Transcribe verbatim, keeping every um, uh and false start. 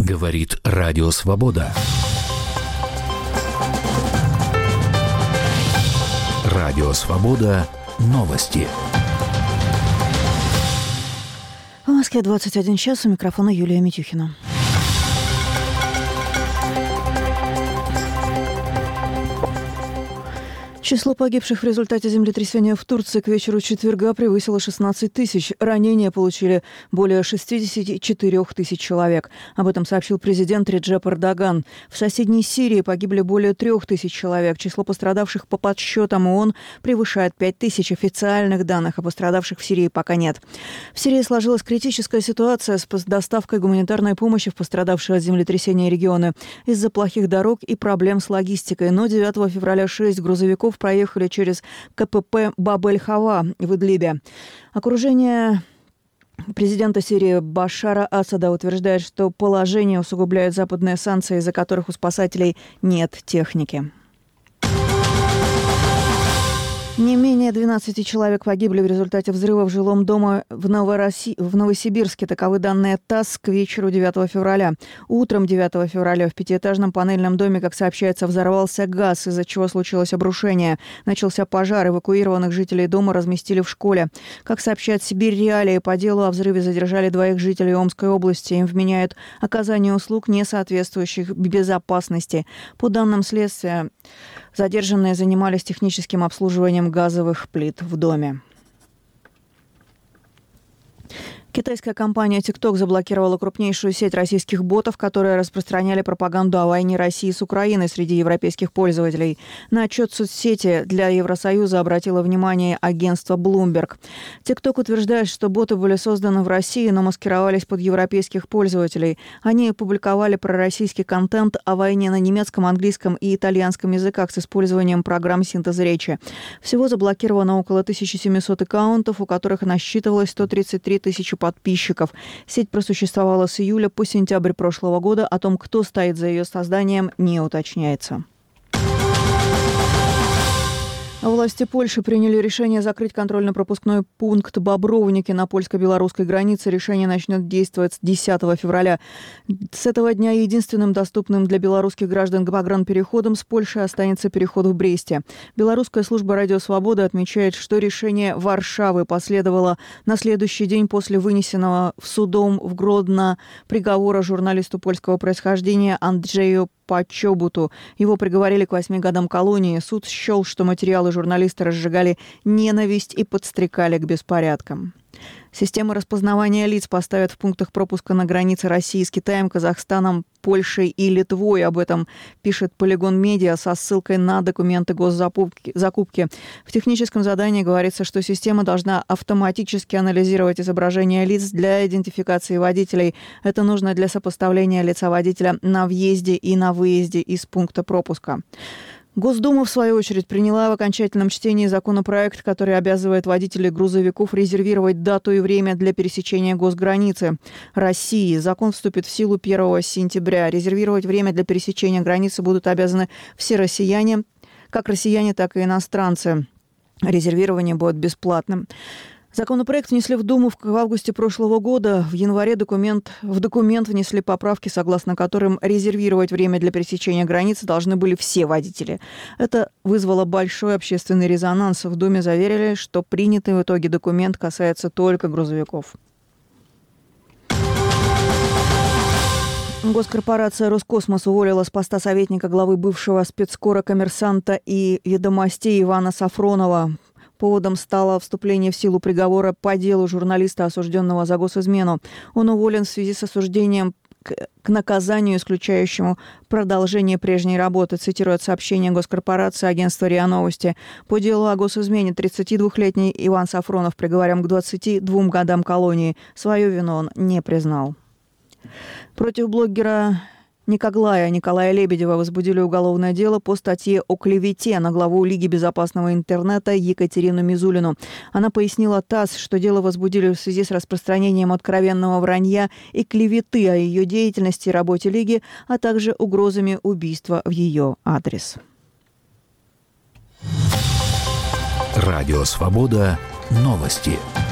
Говорит Радио Свобода. Радио Свобода. Новости. В Москве двадцать один час. У микрофона Юлия Митюхина. Число погибших в результате землетрясения в Турции к вечеру четверга превысило шестнадцать тысяч. Ранения получили более шестьдесят четыре тысячи человек. Об этом сообщил президент Реджеп Эрдоган. В соседней Сирии погибли более трех тысяч человек. Число пострадавших по подсчетам ООН превышает пять тысяч. Официальных данных о пострадавших в Сирии пока нет. В Сирии сложилась критическая ситуация с доставкой гуманитарной помощи в пострадавшие от землетрясения регионы из-за плохих дорог и проблем с логистикой. Но девятого февраля шесть грузовиков проехали через КПП Баб-эль-Хава в Идлибе. Окружение президента Сирии Башара Асада утверждает, что положение усугубляют западные санкции, из-за которых у спасателей нет техники. Не менее двенадцати человек погибли в результате взрыва в жилом доме в, Новороси... в Новосибирске. Таковы данные ТАСС к вечеру девятого февраля. Утром девятого февраля в пятиэтажном панельном доме, как сообщается, взорвался газ, из-за чего случилось обрушение. Начался пожар. Эвакуированных жителей дома разместили в школе. Как сообщает Сибирь Реалии, по делу о взрыве задержали двоих жителей Омской области. Им вменяют оказание услуг, не соответствующих безопасности. По данным следствия, задержанные занимались техническим обслуживанием газовых плит в доме. Китайская компания TikTok заблокировала крупнейшую сеть российских ботов, которые распространяли пропаганду о войне России с Украиной среди европейских пользователей. На отчет соцсети для Евросоюза обратило внимание агентство Bloomberg. TikTok утверждает, что боты были созданы в России, но маскировались под европейских пользователей. Они публиковали пророссийский контент о войне на немецком, английском и итальянском языках с использованием программ синтеза речи. Всего заблокировано около тысяча семьсот аккаунтов, у которых насчитывалось сто тридцать три тысячи подписчиков. Сеть просуществовала с июля по сентябрь прошлого года. О том, кто стоит за ее созданием, не уточняется. Власти Польши приняли решение закрыть контрольно-пропускной пункт Бобровники на польско-белорусской границе. Решение начнет действовать с десятого февраля. С этого дня единственным доступным для белорусских граждан погранпереходом с Польши останется переход в Бресте. Белорусская служба «Радио Свобода» отмечает, что решение Варшавы последовало на следующий день после вынесенного в судом в Гродно приговора журналисту польского происхождения Анджею Почобуту. Его приговорили к восьми годам колонии. Суд счел, что материалы журналиста разжигали ненависть и подстрекали к беспорядкам. Системы распознавания лиц поставят в пунктах пропуска на границе России с Китаем, Казахстаном, Польшей и Литвой. Об этом пишет Полигон Медиа со ссылкой на документы госзакупки. В техническом задании говорится, что система должна автоматически анализировать изображение лиц для идентификации водителей. Это нужно для сопоставления лица водителя на въезде и на выезде из пункта пропуска. Госдума, в свою очередь, приняла в окончательном чтении законопроект, который обязывает водителей грузовиков резервировать дату и время для пересечения госграницы России. Закон вступит в силу первого сентября. Резервировать время для пересечения границы будут обязаны все россияне, как россияне, так и иностранцы. Резервирование будет бесплатным. Законопроект внесли в Думу в августе прошлого года. В январе документ, в документ внесли поправки, согласно которым резервировать время для пересечения границы должны были все водители. Это вызвало большой общественный резонанс. В Думе заверили, что принятый в итоге документ касается только грузовиков. Госкорпорация «Роскосмос» уволила с поста советника главы бывшего спецкора «Коммерсанта» и «Ведомостей» Ивана Сафронова. Поводом стало вступление в силу приговора по делу журналиста, осужденного за госизмену. Он уволен в связи с осуждением к наказанию, исключающему продолжение прежней работы, цитирует сообщение госкорпорации агентства РИА Новости. По делу о госизмене тридцатидвухлетний Иван Сафронов приговорен к двадцати двум годам колонии. Свою вину он не признал. Против блогера Никоглая Николая Лебедева возбудили уголовное дело по статье о клевете на главу Лиги безопасного интернета Екатерину Мизулину. Она пояснила ТАСС, что дело возбудили в связи с распространением откровенного вранья и клеветы о ее деятельности и работе Лиги, а также угрозами убийства в ее адрес. Радио Свобода. Новости.